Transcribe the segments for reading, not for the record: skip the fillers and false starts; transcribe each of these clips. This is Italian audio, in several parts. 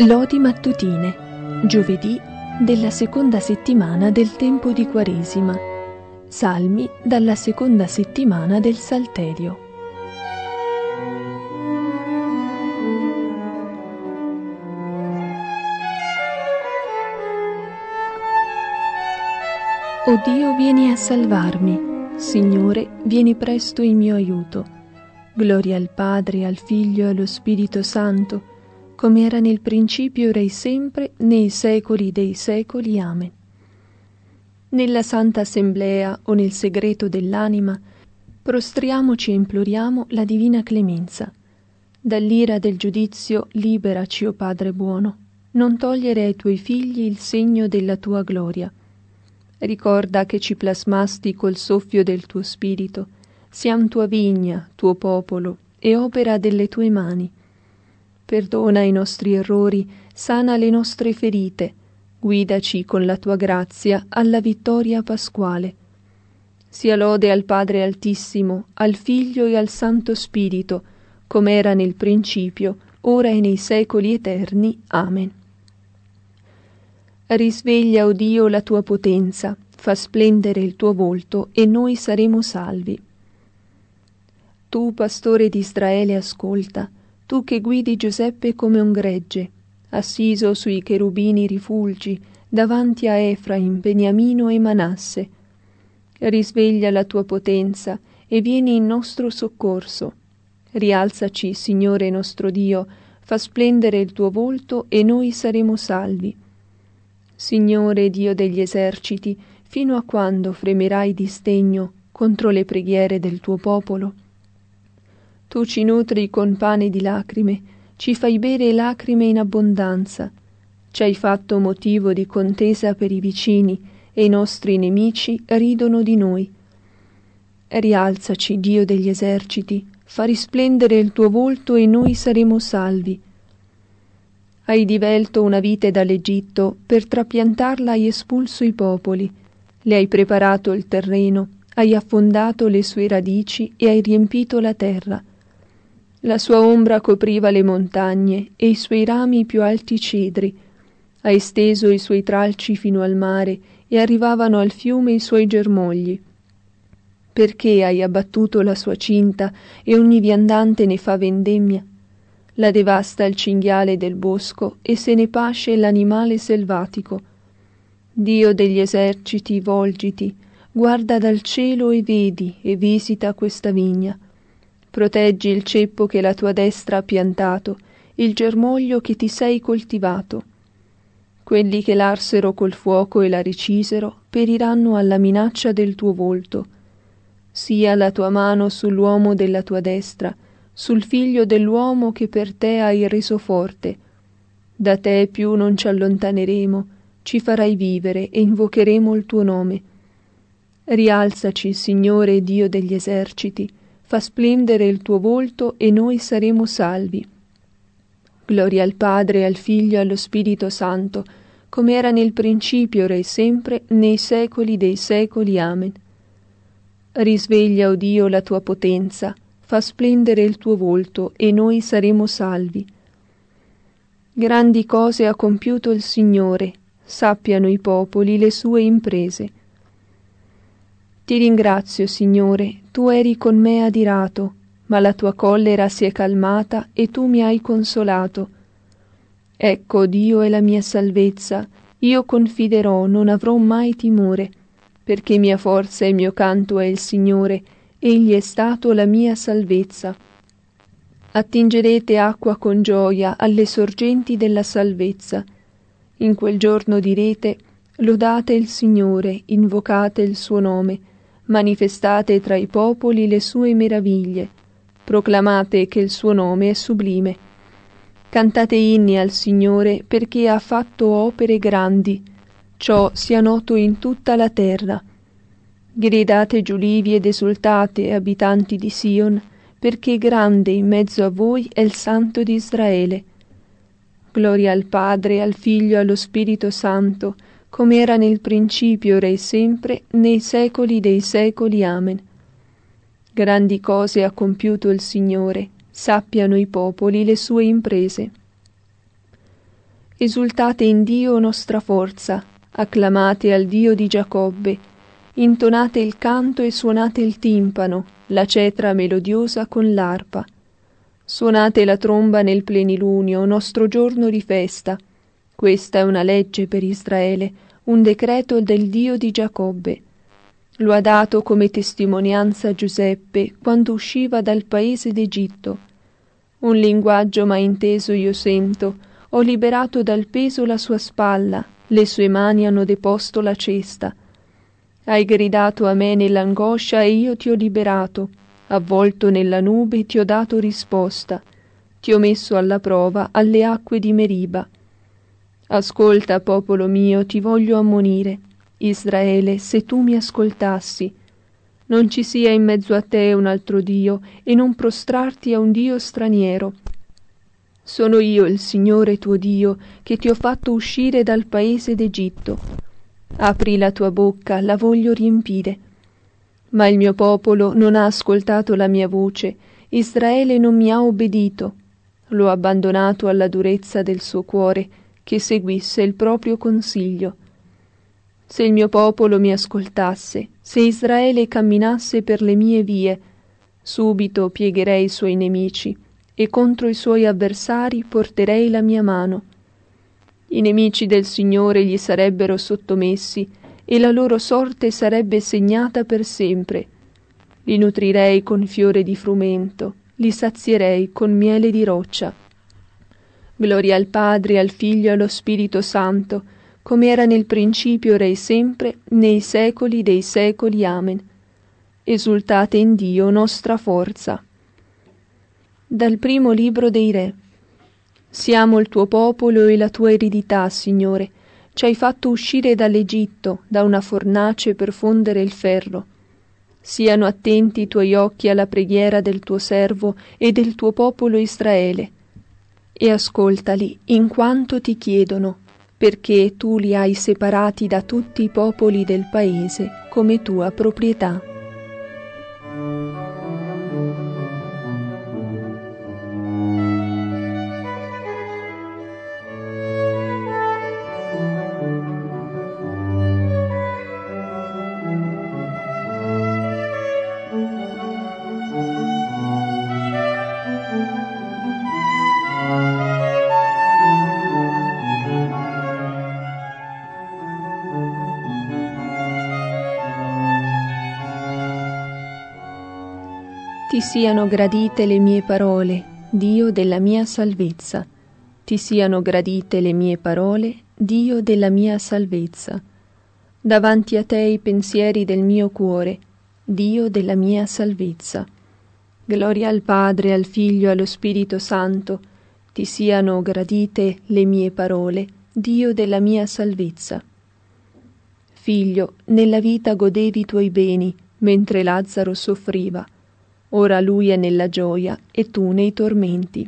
Lodi mattutine, giovedì della seconda settimana del tempo di Quaresima. Salmi dalla seconda settimana del Salterio. O Dio, vieni a salvarmi. Signore, vieni presto in mio aiuto. Gloria al Padre, al Figlio e allo Spirito Santo, come era nel principio, ora e sempre, nei secoli dei secoli. Amen. Nella Santa Assemblea o nel segreto dell'anima, prostriamoci e imploriamo la divina clemenza. Dall'ira del giudizio liberaci, o Padre buono, non togliere ai tuoi figli il segno della tua gloria. Ricorda che ci plasmasti col soffio del tuo spirito, siam tua vigna, tuo popolo, e opera delle tue mani. Perdona i nostri errori, sana le nostre ferite, guidaci con la tua grazia alla vittoria pasquale. Sia lode al Padre Altissimo, al Figlio e al Santo Spirito, come era nel principio, ora e nei secoli eterni. Amen. Risveglia, o Dio, la tua potenza, fa splendere il tuo volto e noi saremo salvi. Tu, pastore di Israele, ascolta, tu che guidi Giuseppe come un gregge, assiso sui cherubini rifulgi, davanti a Efraim, Beniamino e Manasse. Risveglia la tua potenza e vieni in nostro soccorso. Rialzaci, Signore nostro Dio, fa splendere il tuo volto e noi saremo salvi. Signore Dio degli eserciti, fino a quando fremerai di sdegno contro le preghiere del tuo popolo? Tu ci nutri con pane di lacrime, ci fai bere lacrime in abbondanza. Ci hai fatto motivo di contesa per i vicini e i nostri nemici ridono di noi. Rialzaci, Dio degli eserciti, fa risplendere il tuo volto e noi saremo salvi. Hai divelto una vite dall'Egitto, per trapiantarla hai espulso i popoli, le hai preparato il terreno, hai affondato le sue radici e hai riempito la terra. La sua ombra copriva le montagne e i suoi rami i più alti cedri. Hai steso i suoi tralci fino al mare e arrivavano al fiume i suoi germogli. Perché hai abbattuto la sua cinta e ogni viandante ne fa vendemmia? La devasta il cinghiale del bosco e se ne pasce l'animale selvatico. Dio degli eserciti, volgiti, guarda dal cielo e vedi e visita questa vigna. Proteggi il ceppo che la tua destra ha piantato, il germoglio che ti sei coltivato. Quelli che l'arsero col fuoco e la recisero periranno alla minaccia del tuo volto. Sia la tua mano sull'uomo della tua destra, sul figlio dell'uomo che per te hai reso forte. Da te più non ci allontaneremo, ci farai vivere e invocheremo il tuo nome. Rialzaci, Signore Dio degli eserciti, fa splendere il tuo volto e noi saremo salvi. Gloria al Padre, al Figlio e allo Spirito Santo, come era nel principio, ora e sempre, nei secoli dei secoli. Amen. Risveglia, o Dio, la tua potenza, fa splendere il tuo volto e noi saremo salvi. Grandi cose ha compiuto il Signore, sappiano i popoli le sue imprese. Ti ringrazio, Signore, tu eri con me adirato, ma la tua collera si è calmata e tu mi hai consolato. Ecco, Dio è la mia salvezza, io confiderò, non avrò mai timore, perché mia forza e mio canto è il Signore, egli è stato la mia salvezza. Attingerete acqua con gioia alle sorgenti della salvezza. In quel giorno direte: lodate il Signore, invocate il suo nome, manifestate tra i popoli le sue meraviglie, proclamate che il suo nome è sublime. Cantate inni al Signore perché ha fatto opere grandi, ciò sia noto in tutta la terra. Gridate giulivi ed esultate, abitanti di Sion, perché grande in mezzo a voi è il Santo di Israele. Gloria al Padre, al Figlio e allo Spirito Santo, come era nel principio, ora e sempre, nei secoli dei secoli. Amen. Grandi cose ha compiuto il Signore, sappiano i popoli le sue imprese. Esultate in Dio nostra forza, acclamate al Dio di Giacobbe, intonate il canto e suonate il timpano, la cetra melodiosa con l'arpa. Suonate la tromba nel plenilunio, nostro giorno di festa. Questa è una legge per Israele, un decreto del Dio di Giacobbe. Lo ha dato come testimonianza Giuseppe quando usciva dal paese d'Egitto. Un linguaggio mai inteso io sento, ho liberato dal peso la sua spalla, le sue mani hanno deposto la cesta. Hai gridato a me nell'angoscia e io ti ho liberato, avvolto nella nube ti ho dato risposta, ti ho messo alla prova alle acque di Meriba. Ascolta, popolo mio, ti voglio ammonire. Israele, se tu mi ascoltassi, non ci sia in mezzo a te un altro Dio e non prostrarti a un Dio straniero. Sono io il Signore tuo Dio che ti ho fatto uscire dal paese d'Egitto. Apri la tua bocca, la voglio riempire. Ma il mio popolo non ha ascoltato la mia voce, Israele non mi ha obbedito. L'ho abbandonato alla durezza del suo cuore, che seguisse il proprio consiglio. Se il mio popolo mi ascoltasse, se Israele camminasse per le mie vie, subito piegherei i suoi nemici e contro i suoi avversari porterei la mia mano. I nemici del Signore gli sarebbero sottomessi e la loro sorte sarebbe segnata per sempre. Li nutrirei con fiore di frumento, li sazierei con miele di roccia. Gloria al Padre, al Figlio e allo Spirito Santo, come era nel principio, ora e sempre, nei secoli dei secoli. Amen. Esultate in Dio, nostra forza. Dal primo libro dei Re. Siamo il tuo popolo e la tua eredità, Signore. Ci hai fatto uscire dall'Egitto, da una fornace per fondere il ferro. Siano attenti i tuoi occhi alla preghiera del tuo servo e del tuo popolo Israele, e ascoltali in quanto ti chiedono, perché tu li hai separati da tutti i popoli del paese come tua proprietà. Ti siano gradite le mie parole, Dio della mia salvezza. Ti siano gradite le mie parole, Dio della mia salvezza. Davanti a te i pensieri del mio cuore, Dio della mia salvezza. Gloria al Padre, al Figlio e allo Spirito Santo. Ti siano gradite le mie parole, Dio della mia salvezza. Figlio, nella vita godevi i tuoi beni, mentre Lazzaro soffriva. Ora lui è nella gioia e tu nei tormenti.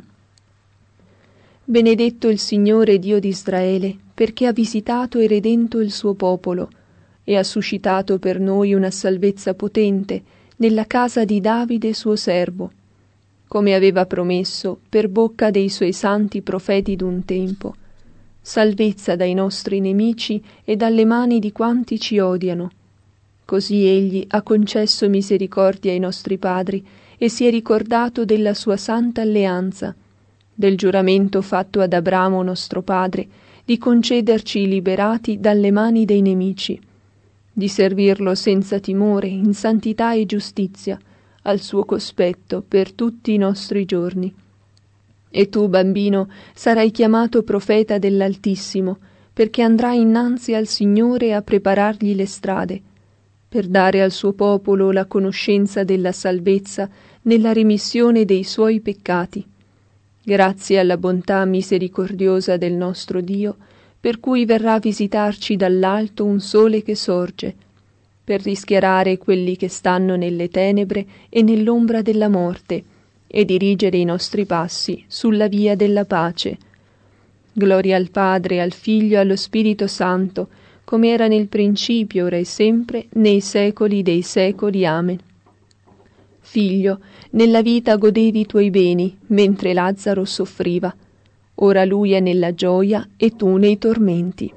Benedetto il Signore Dio di Israele, perché ha visitato e redento il suo popolo e ha suscitato per noi una salvezza potente nella casa di Davide suo servo, come aveva promesso per bocca dei suoi santi profeti d'un tempo, salvezza dai nostri nemici e dalle mani di quanti ci odiano. Così egli ha concesso misericordia ai nostri padri e si è ricordato della sua santa alleanza, del giuramento fatto ad Abramo nostro padre, di concederci liberati dalle mani dei nemici, di servirlo senza timore, in santità e giustizia, al suo cospetto per tutti i nostri giorni. E tu, bambino, sarai chiamato profeta dell'Altissimo, perché andrai innanzi al Signore a preparargli le strade, per dare al suo popolo la conoscenza della salvezza nella remissione dei suoi peccati. Grazie alla bontà misericordiosa del nostro Dio, per cui verrà a visitarci dall'alto un sole che sorge, per rischiarare quelli che stanno nelle tenebre e nell'ombra della morte, e dirigere i nostri passi sulla via della pace. Gloria al Padre, al Figlio e allo Spirito Santo, come era nel principio, ora e sempre, nei secoli dei secoli. Amen. Figlio, nella vita godevi i tuoi beni, mentre Lazzaro soffriva. ora lui è nella gioia e tu nei tormenti.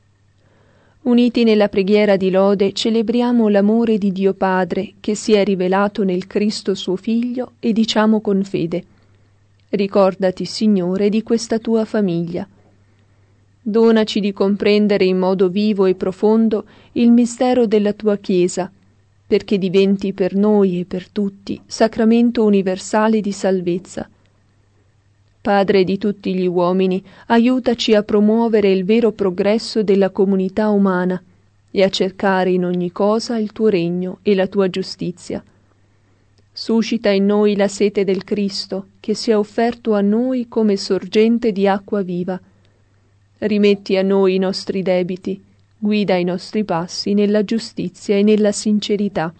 Uniti nella preghiera di lode celebriamo l'amore di Dio Padre che si è rivelato nel Cristo suo Figlio e diciamo con fede: ricordati, Signore, di questa tua famiglia. Donaci di comprendere in modo vivo e profondo il mistero della tua Chiesa, perché diventi per noi e per tutti sacramento universale di salvezza. Padre di tutti gli uomini, aiutaci a promuovere il vero progresso della comunità umana e a cercare in ogni cosa il tuo regno e la tua giustizia. Suscita in noi la sete del Cristo, che si è offerto a noi come sorgente di acqua viva. Rimetti a noi i nostri debiti, guida i nostri passi nella giustizia e nella sincerità.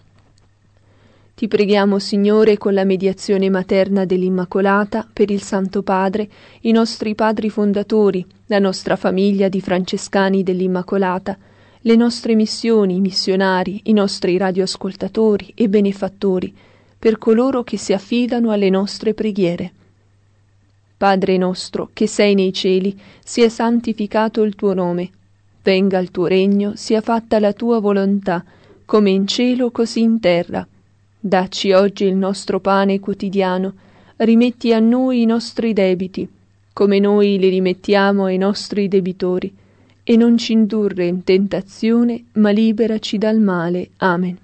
Ti preghiamo, Signore, con la mediazione materna dell'Immacolata, per il Santo Padre, i nostri padri fondatori, la nostra famiglia di francescani dell'Immacolata, le nostre missioni, missionari, i nostri radioascoltatori e benefattori, per coloro che si affidano alle nostre preghiere. Padre nostro, che sei nei cieli, sia santificato il tuo nome. Venga il tuo regno, sia fatta la tua volontà, come in cielo così in terra. Dacci oggi il nostro pane quotidiano, rimetti a noi i nostri debiti, come noi li rimettiamo ai nostri debitori, e non ci indurre in tentazione, ma liberaci dal male. Amen.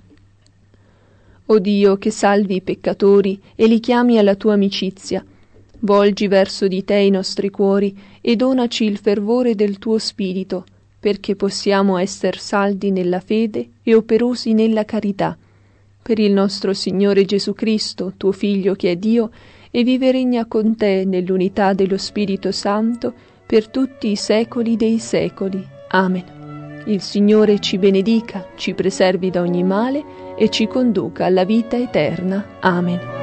O Dio, che salvi i peccatori e li chiami alla tua amicizia, volgi verso di te i nostri cuori e donaci il fervore del tuo Spirito, perché possiamo esser saldi nella fede e operosi nella carità. Per il nostro Signore Gesù Cristo, tuo Figlio che è Dio, e vive e regna con te nell'unità dello Spirito Santo, per tutti i secoli dei secoli. Amen. Il Signore ci benedica, ci preservi da ogni male e ci conduca alla vita eterna. Amen.